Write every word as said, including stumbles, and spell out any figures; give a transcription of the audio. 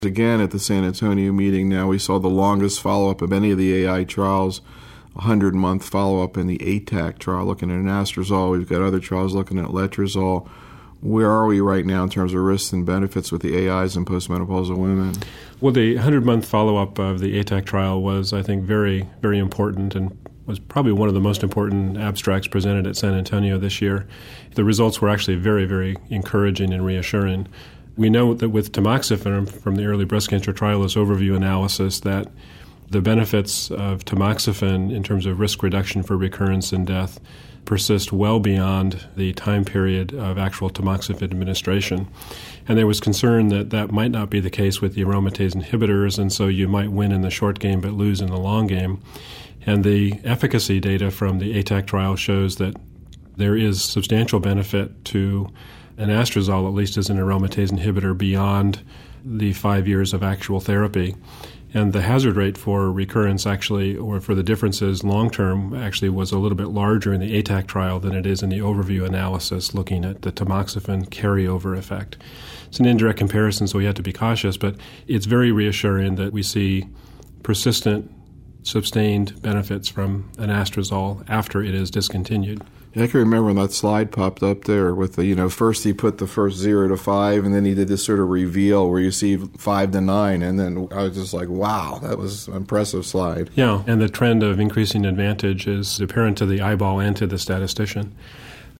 Again, at the San Antonio meeting now, we saw the longest follow-up of any of the A I trials, a hundred-month follow-up in the A T A C trial looking at anastrozole. We've got other trials looking at letrozole. Where are we right now in terms of risks and benefits with the A Is in postmenopausal women? Well, the hundred-month follow-up of the A T A C trial was, I think, very, very important and was probably one of the most important abstracts presented at San Antonio this year. The results were actually very, very encouraging and reassuring. We know that with tamoxifen from the early breast cancer trialist overview analysis that the benefits of tamoxifen in terms of risk reduction for recurrence and death persist well beyond the time period of actual tamoxifen administration. And there was concern that that might not be the case with the aromatase inhibitors, and so you might win in the short game but lose in the long game. And the efficacy data from the A T A C trial shows that there is substantial benefit to anastrozole, at least as an aromatase inhibitor, beyond the five years of actual therapy. And the hazard rate for recurrence actually, or for the differences long-term, actually was a little bit larger in the A T A C trial than it is in the overview analysis looking at the tamoxifen carryover effect. It's an indirect comparison, so we have to be cautious, but it's very reassuring that we see persistent, sustained benefits from anastrozole after it is discontinued. Yeah, I can remember when that slide popped up there with the, you know, first he put the first zero to five, and then he did this sort of reveal where you see five to nine, and then I was just like, wow, that was an impressive slide. Yeah, and the trend of increasing advantage is apparent to the eyeball and to the statistician.